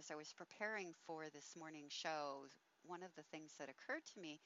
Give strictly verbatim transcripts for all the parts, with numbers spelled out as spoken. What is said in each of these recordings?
as I was preparing for this morning show, one of the things that occurred to me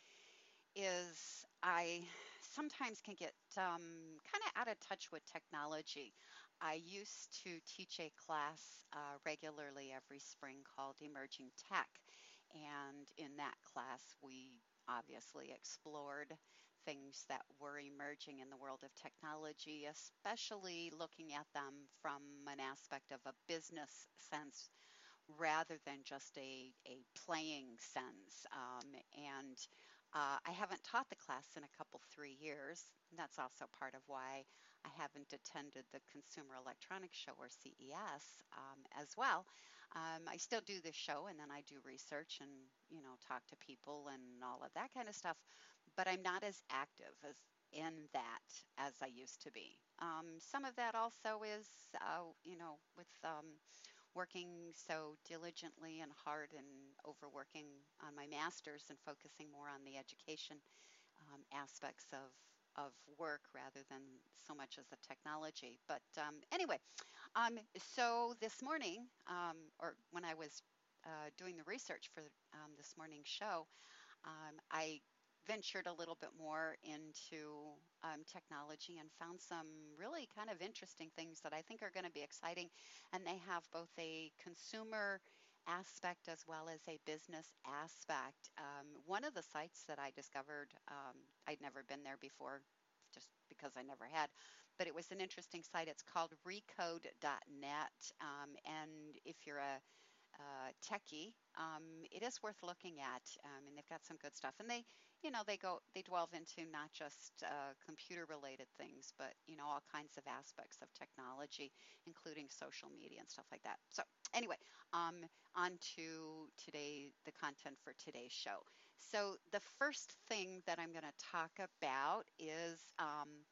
is I sometimes can get um, kind of out of touch with technology. I used to teach a class uh, regularly every spring called Emerging Tech. And in that class, we obviously explored things that were emerging in the world of technology, especially looking at them from an aspect of a business sense rather than just a, a playing sense. Um, and uh, I haven't taught the class in a couple, three years. And that's also part of why I haven't attended the Consumer Electronics Show or C E S um, as well. Um, I still do this show and then I do research and, you know, talk to people and all of that kind of stuff, but I'm not as active as in that as I used to be. Um, some of that also is, uh, you know, with um, working so diligently and hard and overworking on my master's and focusing more on the education um, aspects of of work rather than so much as the technology. But um, anyway, um, so this morning, um, or when I was uh, doing the research for um, this morning's show, um, I ventured a little bit more into um, technology and found some really kind of interesting things that I think are going to be exciting. And they have both a consumer aspect as well as a business aspect. Um, one of the sites that I discovered, um, I'd never been there before just because I never had, but it was an interesting site. It's called recode dot net. Um, and if you're a uh, techie, um, it is worth looking at. Um, and they've got some good stuff. And they, you know, they go, they delve into not just uh, computer related things, but, you know, all kinds of aspects of technology, including social media and stuff like that. So anyway, um, on to today, the content for today's show. So the first thing that I'm going to talk about is um,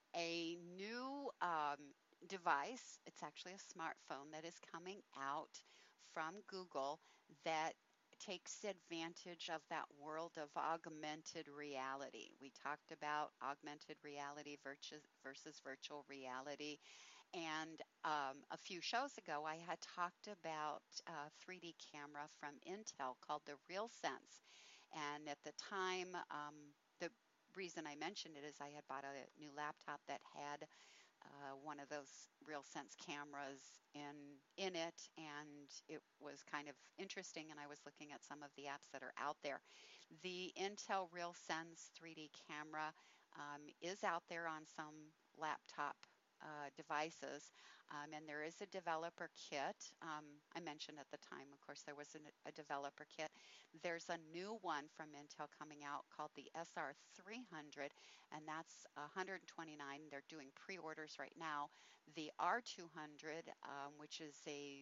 a new um, device. It's actually a smartphone that is coming out from Google that takes advantage of that world of augmented reality. We talked about augmented reality versus, versus virtual reality. And um, a few shows ago, I had talked about a three D camera from Intel called the RealSense. And at the time, um, the reason I mentioned it is I had bought a new laptop that had uh, one of those RealSense cameras in in it, and it was kind of interesting. And I was looking at some of the apps that are out there. The Intel RealSense three D camera um, is out there on some laptop uh, devices, um, and there is a developer kit. Um, I mentioned at the time, of course, there was an, a developer kit. There's a new one from Intel coming out called the S R three hundred, and that's one hundred twenty-nine. They're doing pre-orders right now. The R two hundred, um, which is a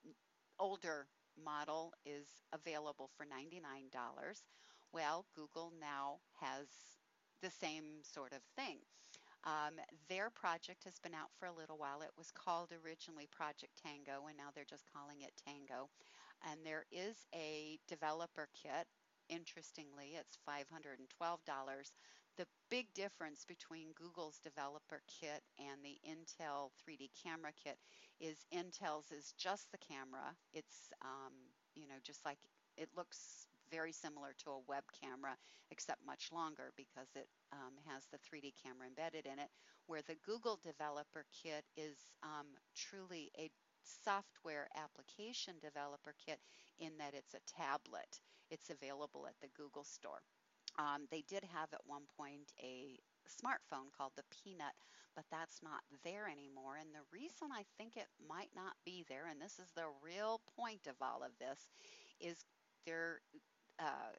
older model, is available for ninety-nine dollars. Well, Google now has the same sort of thing. Um, their project has been out for a little while. It was called originally Project Tango, and now they're just calling it Tango. And there is a developer kit. Interestingly, it's five hundred twelve dollars. The big difference between Google's developer kit and the Intel three D camera kit is Intel's is just the camera. It's, um, you know, just like it looks very similar to a web camera, except much longer because it um, has the three D camera embedded in it, where the Google Developer Kit is um, truly a software application developer kit in that it's a tablet. It's available at the Google Store. Um, they did have at one point a smartphone called the Peanut, but that's not there anymore. And the reason I think it might not be there, and this is the real point of all of this, is there uh,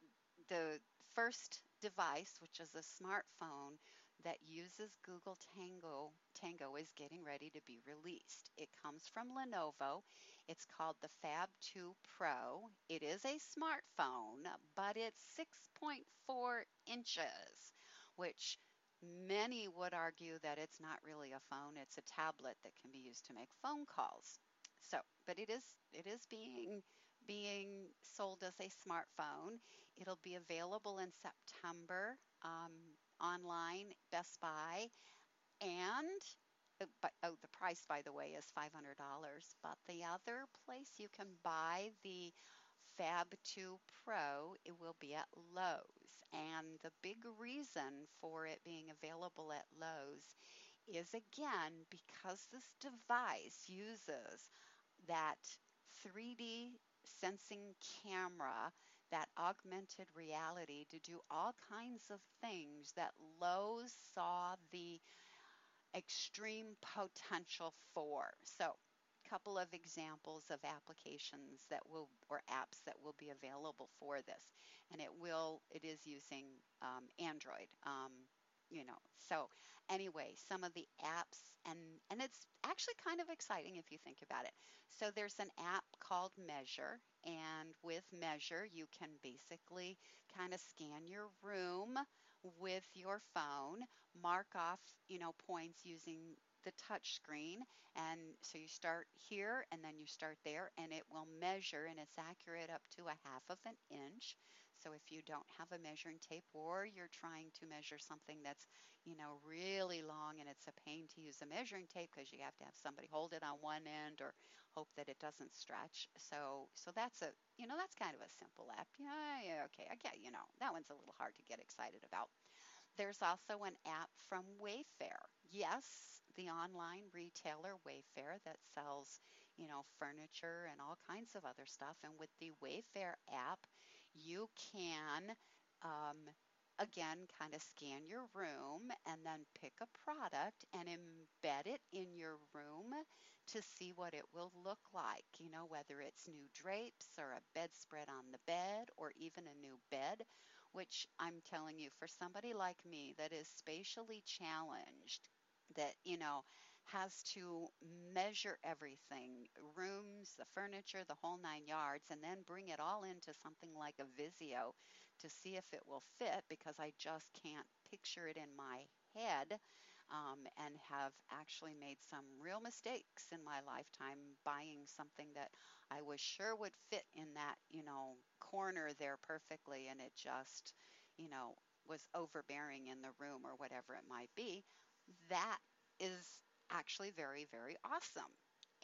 the first device, which is a smartphone that uses Google Tango, Tango is getting ready to be released. It comes from Lenovo. It's called the Fab two Pro. It is a smartphone, but it's six point four inches, which many would argue that it's not really a phone. It's a tablet that can be used to make phone calls. So, but it is it is being being sold as a smartphone. It'll be available in September um, online, Best Buy, and uh, but oh, the price, by the way, is five hundred dollars. But the other place you can buy the Fab two Pro, it will be at Lowe's. And the big reason for it being available at Lowe's is again because this device uses that three D sensing camera, that augmented reality to do all kinds of things that Lowe's saw the extreme potential for. So, a couple of examples of applications that will or apps that will be available for this, and it will it is using um, Android. Um, you know, so anyway, some of the apps and and it's actually kind of exciting if you think about it. So there's an app called Measure, and with Measure, you can basically kind of scan your room with your phone, mark off, you know, points using the touch screen. And so you start here and then you start there, and it will measure, and it's accurate up to a half of an inch. So if you don't have a measuring tape or you're trying to measure something that's, you know, really long and it's a pain to use a measuring tape because you have to have somebody hold it on one end or hope that it doesn't stretch. So so that's a, you know, that's kind of a simple app. Yeah, yeah, okay. I get, you know, that one's a little hard to get excited about. There's also an app from Wayfair. Yes, the online retailer Wayfair that sells, you know, furniture and all kinds of other stuff. And with the Wayfair app, you can, um, again, kind of scan your room and then pick a product and embed it in your room to see what it will look like. You know, whether it's new drapes or a bedspread on the bed or even a new bed, which I'm telling you, for somebody like me that is spatially challenged, that, you know, has to measure everything, rooms, the furniture, the whole nine yards, and then bring it all into something like a Visio to see if it will fit because I just can't picture it in my head. Um, and have actually made some real mistakes in my lifetime buying something that I was sure would fit in that, you know, corner there perfectly, and it just, you know, was overbearing in the room or whatever it might be. That is actually very, very awesome.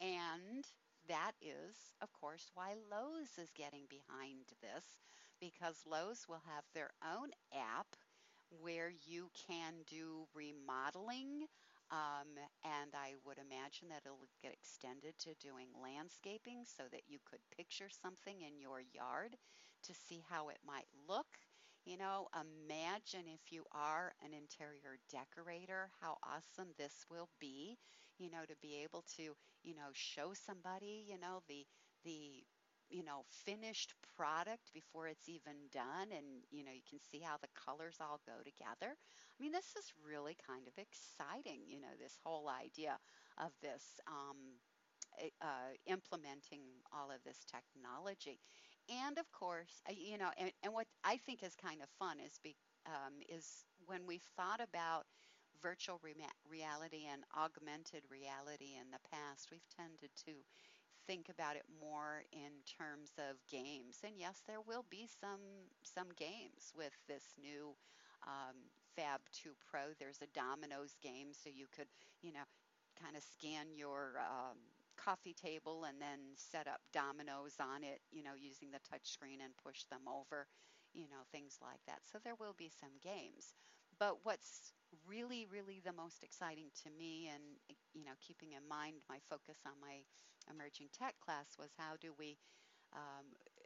And that is, of course, why Lowe's is getting behind this because Lowe's will have their own app where you can do remodeling. Um, and I would imagine that it'll get extended to doing landscaping so that you could picture something in your yard to see how it might look. You know, imagine if you are an interior decorator, how awesome this will be, you know, to be able to, you know, show somebody, you know, the, the, you know, finished product before it's even done. And, you know, you can see how the colors all go together. I mean, this is really kind of exciting, you know, this whole idea of this. Um, eh, uh, implementing all of this technology. And of course, uh, you know, and, and what I think is kind of fun is be, um, is when we've thought about virtual re- reality and augmented reality in the past, we've tended to think about it more in terms of games. And yes, there will be some some games with this new um, Fab two Pro. There's a dominoes game, so you could, you know, kind of scan your um, coffee table and then set up dominoes on it, you know, using the touch screen and push them over, you know, things like that. So there will be some games. But what's really, really the most exciting to me, and, you know, keeping in mind my focus on my emerging tech class, was how do we um,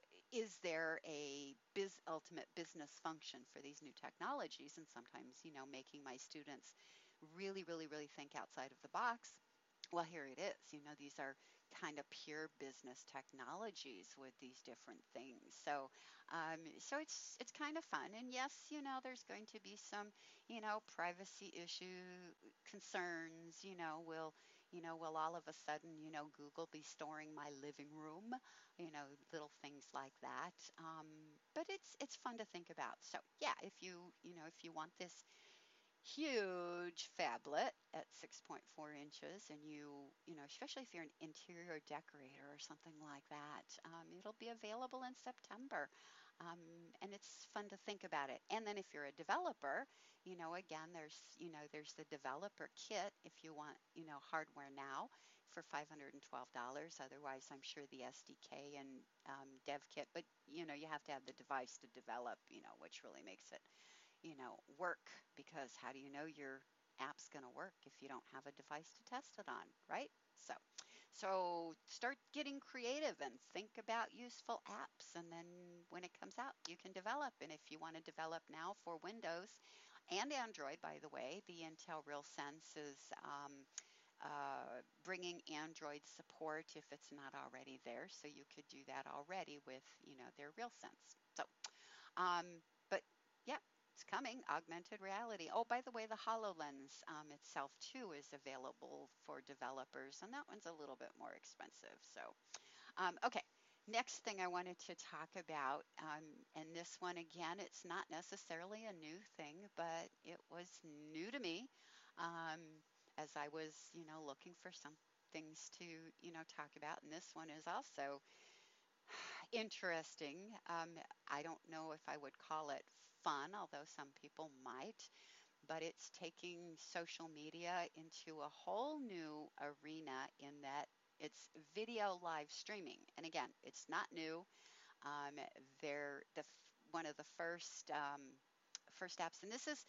is there a biz ultimate business function for these new technologies? And sometimes, you know, making my students really, really, really think outside of the box. Well, here it is. You know, these are kind of pure business technologies with these different things. So, um, so it's it's kind of fun. And yes, you know, there's going to be some, you know, privacy issue concerns. You know, will you know, will all of a sudden, you know, Google be storing my living room? You know, little things like that. Um, but it's it's fun to think about. So yeah, if you you know if you want this huge phablet at six point four inches, and you you know especially if you're an interior decorator or something like that, um, it'll be available in September. Um, and it's fun to think about it. And then if you're a developer, you know, again, there's, you know, there's the developer kit if you want, you know, hardware now for five hundred twelve dollars. Otherwise, I'm sure the S D K and um, dev kit, but, you know, you have to have the device to develop, you know, which really makes it, you know, work, because how do you know your app's going to work if you don't have a device to test it on, right? So, so start getting creative and think about useful apps, and then when it comes out, you can develop. And if you want to develop now for Windows and Android, by the way, the Intel RealSense is um, uh, bringing Android support if it's not already there. So you could do that already with, you know, their RealSense. So um, but yeah, it's coming. Augmented reality. Oh, by the way, the HoloLens um, itself too is available for developers, and that one's a little bit more expensive. So, um, okay. Next thing I wanted to talk about, um, and this one again, it's not necessarily a new thing, but it was new to me um, as I was, you know, looking for some things to, you know, talk about. And this one is also interesting. Um, I don't know if I would call it fun, although some people might, but it's taking social media into a whole new arena in that it's video live streaming. And again, it's not new. Um, they're the one of the first um, first apps, and this is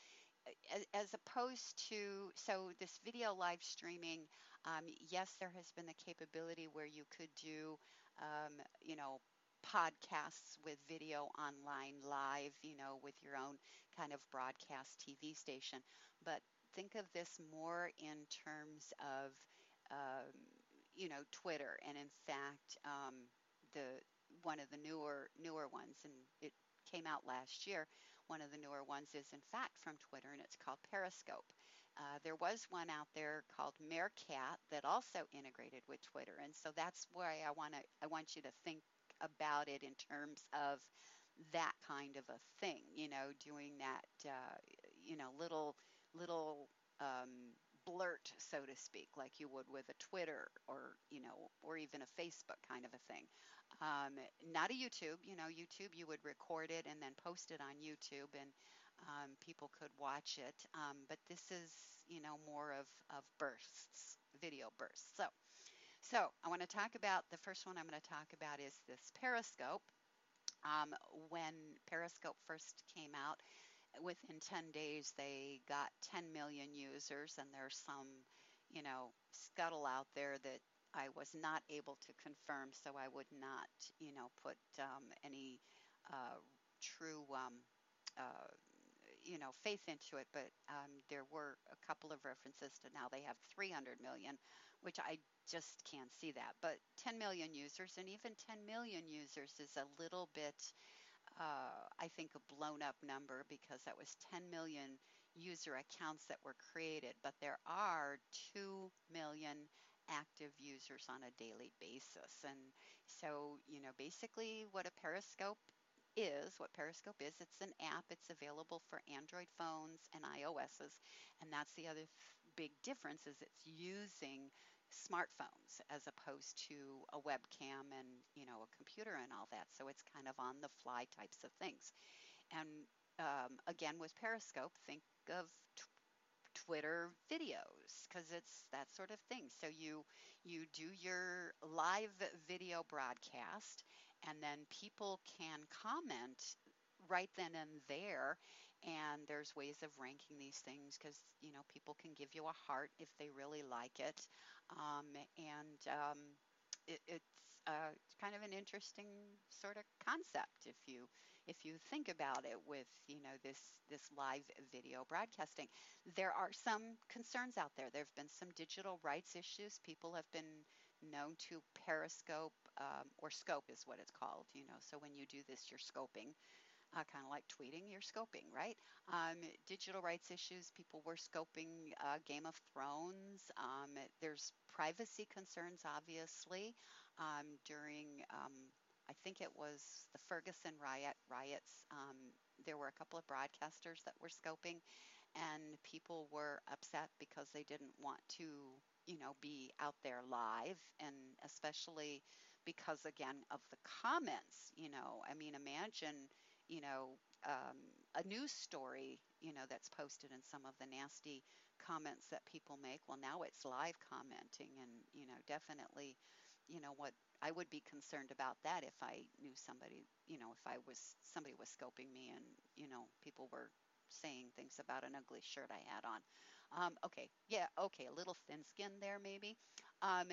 as opposed to, so this video live streaming, um, yes, there has been the capability where you could do, um, you know, podcasts with video online live, you know, with your own kind of broadcast T V station. But think of this more in terms of, um, you know, Twitter. And in fact, um, the one of the newer newer ones, and it came out last year, one of the newer ones is, in fact, from Twitter, and it's called Periscope. Uh, there was one out there called Meerkat that also integrated with Twitter, and so that's why I want to I want you to think about it in terms of that kind of a thing. You know, doing that, uh, you know, little little um, blurt, so to speak, like you would with a Twitter or you know, or even a Facebook kind of a thing. Um, Not a YouTube. You know, YouTube, you would record it and then post it on YouTube, and um, people could watch it. Um, but this is, you know, more of, of bursts, video bursts. So, so I want to talk about the first one I'm going to talk about is this Periscope. Um, when Periscope first came out, within ten days, they got ten million users, and there's some, you know, scuttle out there that I was not able to confirm, so I would not, you know, put um, any uh, true, um, uh, you know, faith into it. But um, there were a couple of references to now they have three hundred million, which I just can't see that. But ten million users, and even ten million users is a little bit, uh, I think, a blown up number, because that was ten million user accounts that were created, but there are two million active users on a daily basis. And so, you know, basically what a Periscope is, what Periscope is, it's an app. It's available for Android phones and iOSs. And that's the other th- big difference, is it's using smartphones as opposed to a webcam and, you know, a computer and all that. So it's kind of on the fly types of things. And um, again, with Periscope, think of t- Twitter videos, because it's that sort of thing. So you you do your live video broadcast, and then people can comment right then and there. And there's ways of ranking these things, because you know, people can give you a heart if they really like it, um, and um, it, it's uh, kind of an interesting sort of concept if you if you think about it, with you know, this this live video broadcasting. There are some concerns out there. There have been some digital rights issues. People have been known to periscope, um, or scope is what it's called. You know, so when you do this, you're scoping, uh, kind of like tweeting, you're scoping, right? Um, digital rights issues, people were scoping uh, Game of Thrones. Um, there's privacy concerns, obviously, um, during, um, I think it was the Ferguson riot riots. Um, there were a couple of broadcasters that were scoping, and people were upset because they didn't want to, you know, be out there live, and especially because again of the comments. You know, I mean, imagine, you know, um, a news story, you know, that's posted and some of the nasty comments that people make. Well, now it's live commenting, and you know, definitely, you know, what I would be concerned about that if I knew somebody, you know, if I was somebody was scoping me and you know people were saying things about an ugly shirt I had on. Um, okay, yeah, okay, a little thin skin there maybe. Um,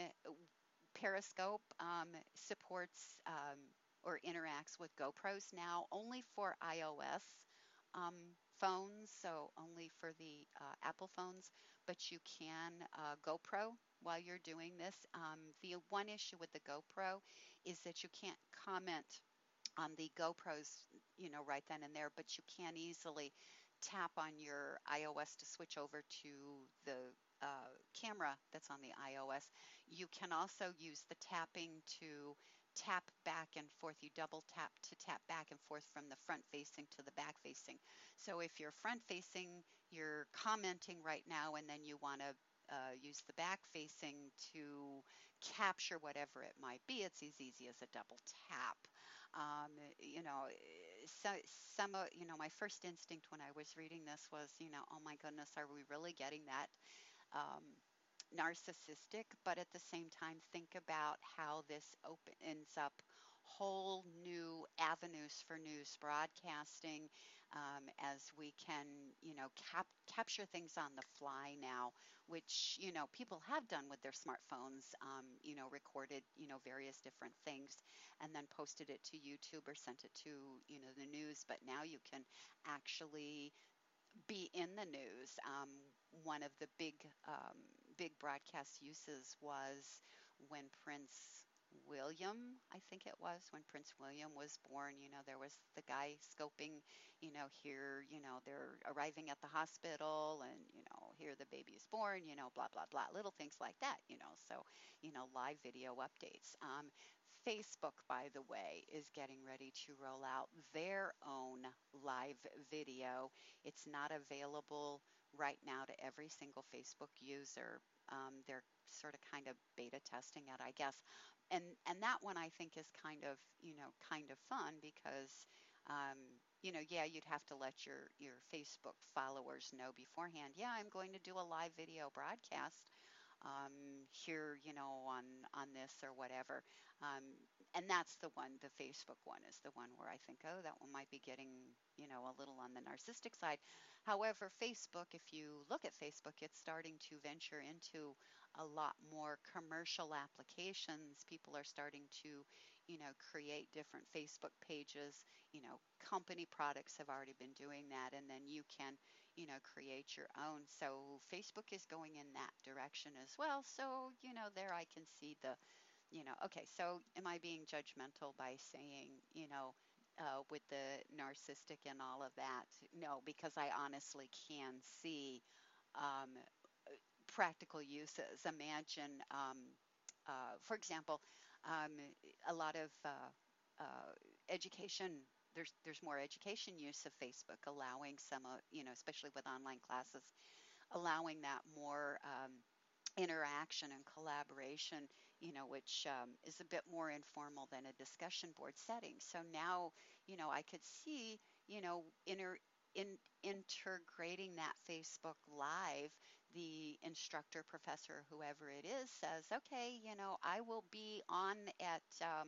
Periscope um, supports um, or interacts with GoPros now only for iOS um, phones, so only for the uh, Apple phones, but you can uh, GoPro while you're doing this. Um, the one issue with the GoPro is that you can't comment on the GoPros, you know, right then and there, but you can easily tap on your iOS to switch over to the uh, camera that's on the iOS. You can also use the tapping to tap back and forth. You double tap to tap back and forth from the front facing to the back facing. So if you're front facing, you're commenting right now, and then you want to uh, use the back facing to capture whatever it might be, it's as easy as a double tap. Um, you know, so some of, you know, my first instinct when I was reading this was, you know, oh my goodness, are we really getting that um, narcissistic? But at the same time, think about how this opens up whole new avenues for news broadcasting, um, as we can, you know, cap- capture things on the fly now, which, you know, people have done with their smartphones, um, you know, recorded, you know, various different things and then posted it to YouTube or sent it to, you know, the news. But now you can actually be in the news. Um, one of the big um, big broadcast uses was when Prince William, I think it was, when Prince William was born. You know, there was the guy scoping, you know, here, you know, they're arriving at the hospital and, you know, here the baby is born, you know, blah, blah, blah, little things like that, you know. So, you know, live video updates. Um, Facebook, by the way, is getting ready to roll out their own live video. It's not available right now to every single Facebook user. Um, they're sort of kind of beta testing it, I guess. And and that one I think is kind of, you know, kind of fun because um, you know, yeah, you'd have to let your your Facebook followers know beforehand. Yeah, I'm going to do a live video broadcast um, here, you know, on on this or whatever. Um, and that's the one, the Facebook one is the one where I think, oh, that one might be getting, you know, a little on the narcissistic side. However, Facebook, if you look at Facebook, it's starting to venture into a lot more commercial applications. People are starting to, you know, create different Facebook pages. You know, company products have already been doing that, and then you can, you know, create your own. So Facebook is going in that direction as well. So, you know, there I can see the, you know, okay, so am I being judgmental by saying, you know, uh, with the narcissistic and all of that? No, because I honestly can see um, practical uses. Imagine, um, uh, for example, um, a lot of uh, uh, education. There's there's more education use of Facebook, allowing some, uh, you know, especially with online classes, allowing that more um, interaction and collaboration, you know, which um, is a bit more informal than a discussion board setting. So now, you know, I could see, you know, inter, in, integrating that Facebook Live, the instructor, professor, whoever it is, says, okay, you know, I will be on at, um,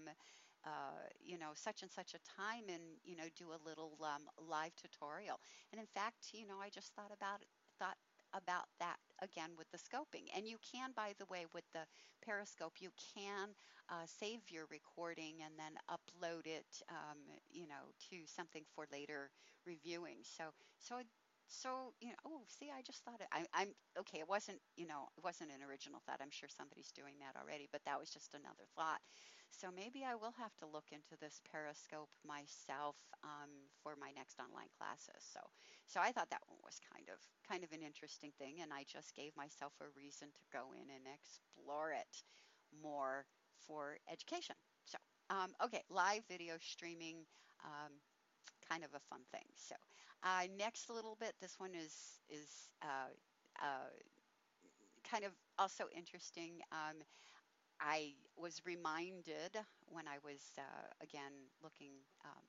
uh, you know, such and such a time and, you know, do a little um, live tutorial. And in fact, you know, I just thought about it, thought about that again with the scoping. And you can, by the way, with the Periscope, you can uh, save your recording and then upload it, um, you know, to something for later reviewing. So, so, so, you know, oh, see, I just thought it, I, I'm okay. It wasn't, you know, it wasn't an original thought. I'm sure somebody's doing that already, but that was just another thought. So maybe I will have to look into this Periscope myself um, for my next online classes. So, so I thought that one was kind of kind of an interesting thing, and I just gave myself a reason to go in and explore it more for education. So, um, okay, live video streaming, um, kind of a fun thing. So, uh, next little bit, this one is is uh, uh, kind of also interesting. Um, I was reminded when I was, uh, again, looking, um,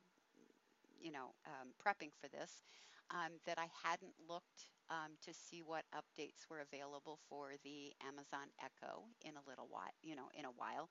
you know, um, prepping for this, um, that I hadn't looked um, to see what updates were available for the Amazon Echo in a little while, you know, in a while.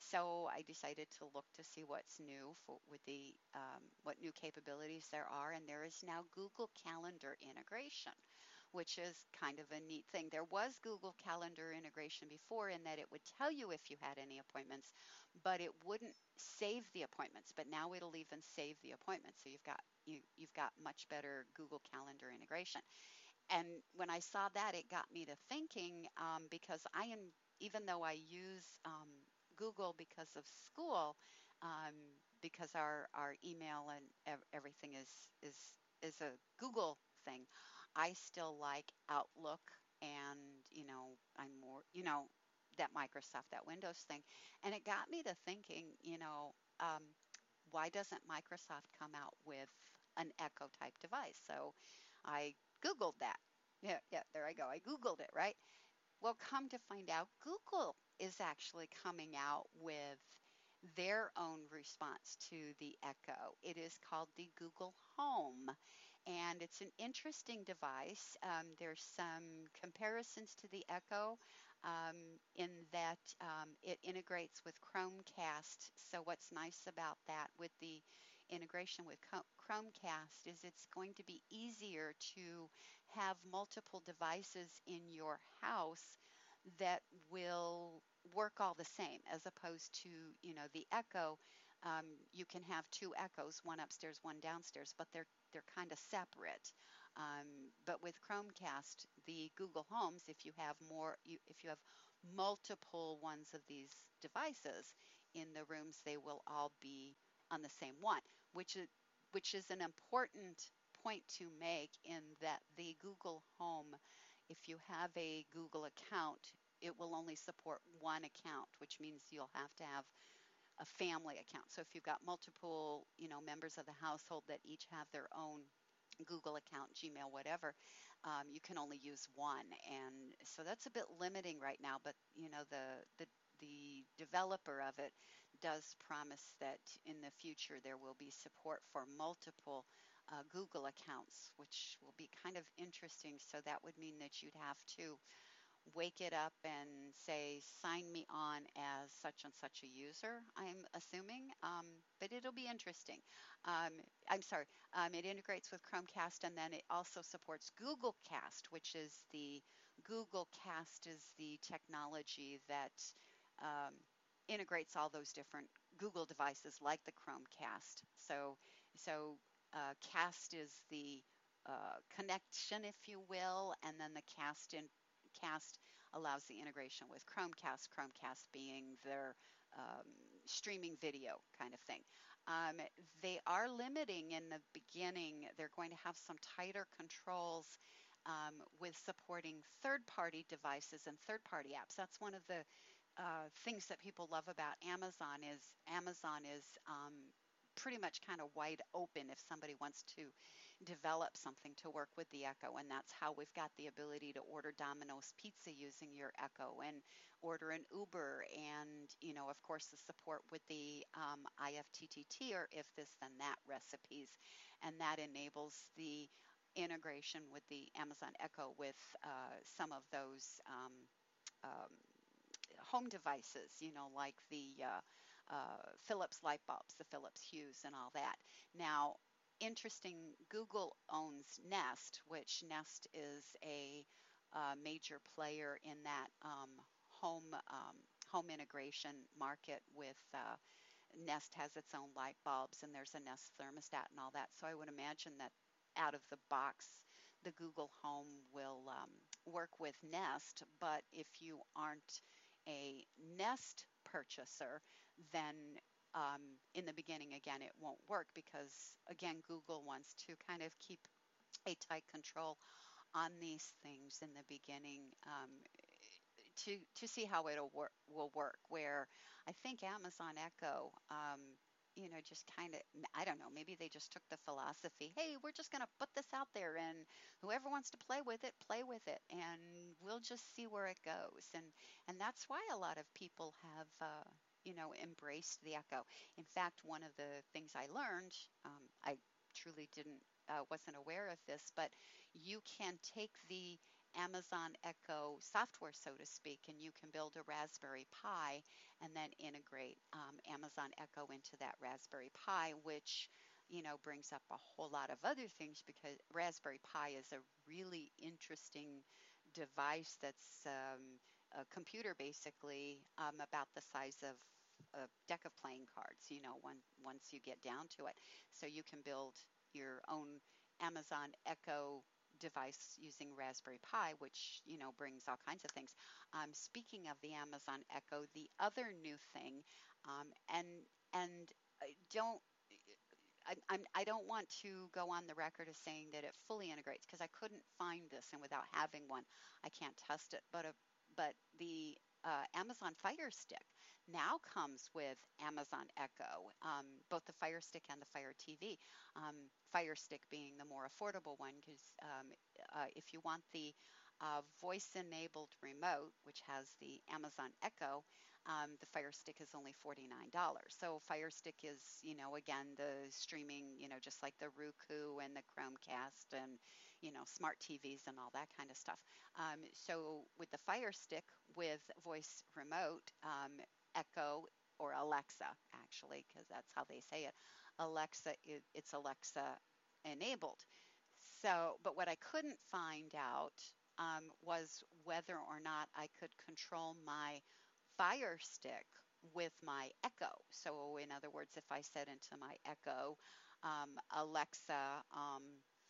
So I decided to look to see what's new for with the um, what new capabilities there are, and there is now Google Calendar integration, which is kind of a neat thing. There was Google Calendar integration before in that it would tell you if you had any appointments, but it wouldn't save the appointments. But now it'll even save the appointments. So you've got you you've got much better Google Calendar integration. And when I saw that, it got me to thinking um, because I am, even though I use um, Google because of school, um, because our our email and ev- everything is is is a Google thing, I still like Outlook, and you know I'm more, you know, that Microsoft, that Windows thing, and it got me to thinking, you know, um, why doesn't Microsoft come out with an Echo type device? So I Googled that. Yeah, yeah, there I go. I Googled it, right? Well, come to find out, Google is actually coming out with their own response to the Echo. It is called the Google Home, and it's an interesting device. Um, there's some comparisons to the Echo um, in that um, it integrates with Chromecast. So, what's nice about that with the integration with Chromecast is it's going to be easier to have multiple devices in your house that will work all the same, as opposed to, you know, the Echo. Um, you can have two Echoes, one upstairs, one downstairs, but they're they're kind of separate. Um, but with Chromecast, the Google Homes, if you have more, you, if you have multiple ones of these devices in the rooms, they will all be on the same one, which is which is an important point to make in that the Google Home, if you have a Google account, it will only support one account, which means you'll have to have a family account. So if you've got multiple, you know, members of the household that each have their own Google account, Gmail, whatever, um, you can only use one, and so that's a bit limiting right now. But you know, the the the developer of it does promise that in the future there will be support for multiple uh, Google accounts, which will be kind of interesting. So that would mean that you'd have to wake it up and say, sign me on as such and such a user, I'm assuming. Um, but it'll be interesting. Um, I'm sorry, um, it integrates with Chromecast, and then it also supports Google Cast, which is the Google Cast is the technology that um, integrates all those different Google devices like the Chromecast. So, so uh, Cast is the uh, connection, if you will, and then the cast in Cast allows the integration with Chromecast, Chromecast being their um, streaming video kind of thing. Um, they are limiting in the beginning, they're going to have some tighter controls um, with supporting third party devices and third party apps. That's one of the uh, things that people love about Amazon is Amazon is um, pretty much kind of wide open if somebody wants to develop something to work with the Echo. And that's how we've got the ability to order Domino's pizza using your Echo and order an Uber. And, you know, of course, the support with the um, I F T T T or if this, then that recipes. And that enables the integration with the Amazon Echo with uh, some of those um, um, home devices, you know, like the uh, uh, Philips light bulbs, the Philips Hues, and all that. Now, interesting, Google owns Nest, which Nest is a uh, major player in that um, home um, home integration market. With uh, Nest has its own light bulbs, and there's a Nest thermostat and all that. So I would imagine that out of the box, the Google Home will um, work with Nest. But if you aren't a Nest purchaser, then um, in the beginning, again, it won't work because, again, Google wants to kind of keep a tight control on these things in the beginning um, to to see how it'll work will work. Where I think Amazon Echo. Um, you know, just kind of, I don't know, maybe they just took the philosophy, hey, we're just going to put this out there and whoever wants to play with it, play with it, and we'll just see where it goes. And and that's why a lot of people have, uh, you know, embraced the Echo. In fact, one of the things I learned, um, I truly didn't, uh, wasn't aware of this, but you can take the Amazon Echo software, so to speak, and you can build a Raspberry Pi and then integrate um, Amazon Echo into that Raspberry Pi, which you know brings up a whole lot of other things because Raspberry Pi is a really interesting device that's um, a computer basically um, about the size of a deck of playing cards, you know, one, once you get down to it. So you can build your own Amazon Echo device using Raspberry Pi, which you know brings all kinds of things. Um, speaking of the Amazon Echo, the other new thing, um, and and I don't. I, I'm, I don't want to go on the record as saying that it fully integrates because I couldn't find this, and without having one, I can't test it. But a, but the uh, Amazon Fire Stick now comes with Amazon Echo, um, both the Fire Stick and the Fire T V. Um, Fire Stick being the more affordable one, because um, uh, if you want the uh, voice-enabled remote, which has the Amazon Echo, um, the Fire Stick is only forty-nine dollars. So Fire Stick is, you know, again, the streaming, you know, just like the Roku and the Chromecast and, you know, smart T Vs and all that kind of stuff. Um, so with the Fire Stick with voice remote, um, Echo or Alexa, actually, because that's how they say it, Alexa, it, it's Alexa enabled. So, but what I couldn't find out um, was whether or not I could control my Fire Stick with my Echo. So, in other words, if I said into my Echo, um, Alexa, um,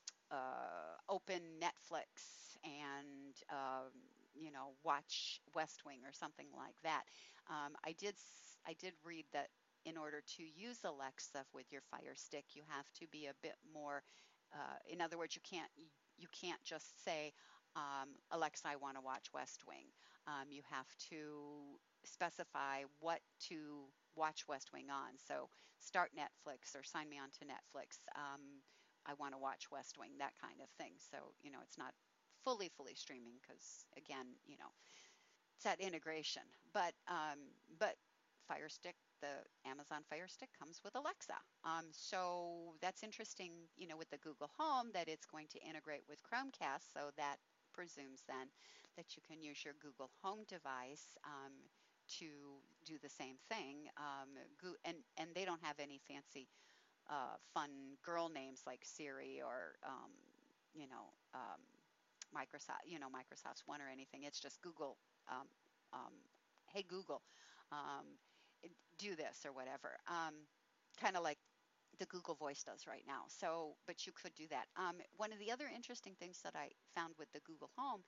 uh, open Netflix and um, you know watch West Wing or something like that. Um, I did I did read that in order to use Alexa with your Fire Stick, you have to be a bit more. Uh, in other words, you can't you can't just say um, Alexa, I want to watch West Wing. Um, you have to specify what to watch West Wing on. So start Netflix or sign me on to Netflix. Um, I want to watch West Wing, that kind of thing. So, you know, it's not fully, fully streaming because, again, you know, it's that integration. But, um, but Fire Stick, the Amazon Fire Stick comes with Alexa. Um, so that's interesting, you know, with the Google Home that it's going to integrate with Chromecast. So that presumes then that you can use your Google Home device um, to do the same thing. Um, and, and they don't have any fancy uh, fun girl names like Siri or um, you know um, Microsoft, you know Microsoft's One or anything. It's just Google. Um, um, hey Google, um, do this or whatever. Um, kind of like the Google Voice does right now. So, but you could do that. Um, one of the other interesting things that I found with the Google Home,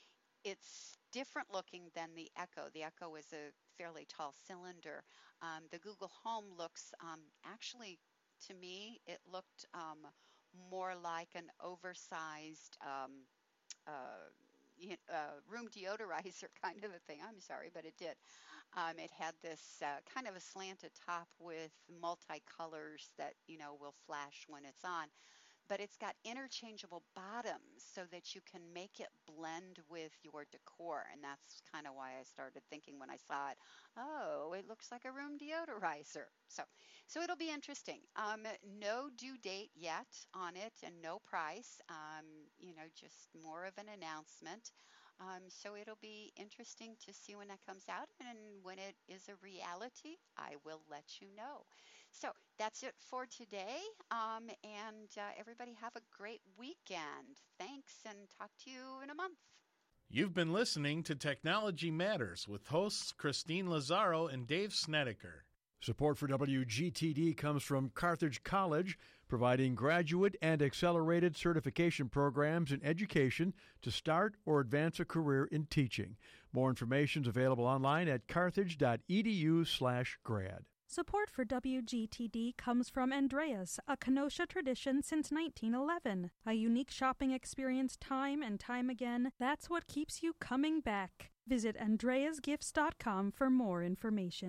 it's different looking than the Echo. The Echo is a fairly tall cylinder. Um, the Google Home looks um, actually, to me, it looked um, more like an oversized um, uh, uh, room deodorizer kind of a thing. I'm sorry, but it did. Um, it had this uh, kind of a slanted top with multicolors that, you know, will flash when it's on, but it's got interchangeable bottoms so that you can make it blend with your decor. And that's kind of why I started thinking when I saw it, oh, it looks like a room deodorizer. So, so it'll be interesting. Um, no due date yet on it and no price, um, you know, just more of an announcement. Um, so it'll be interesting to see when that comes out. And when it is a reality, I will let you know. So that's it for today. Um, and uh, everybody have a great weekend. Thanks, and talk to you in a month. You've been listening to Technology Matters with hosts Christine Lazaro and Dave Snedeker. Support for W G T D comes from Carthage College, providing graduate and accelerated certification programs in education to start or advance a career in teaching. More information is available online at carthage.edu slash grad. Support for W G T D comes from Andreas, a Kenosha tradition since nineteen eleven. A unique shopping experience time and time again. That's what keeps you coming back. Visit andreas gifts dot com for more information.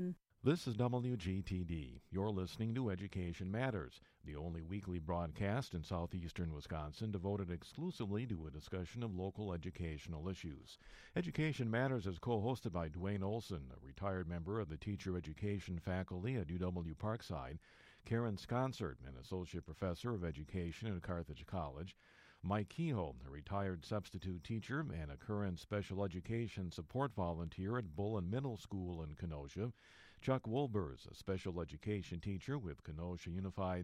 This is W G T D. You're listening to Education Matters, the only weekly broadcast in southeastern Wisconsin devoted exclusively to a discussion of local educational issues. Education Matters is co-hosted by Dwayne Olson, a retired member of the teacher education faculty at U W Parkside, Karen Sconsert, an associate professor of education at Carthage College, Mike Kehoe, a retired substitute teacher and a current special education support volunteer at Bullen Middle School in Kenosha, Chuck Wolbers, a special education teacher with Kenosha Unified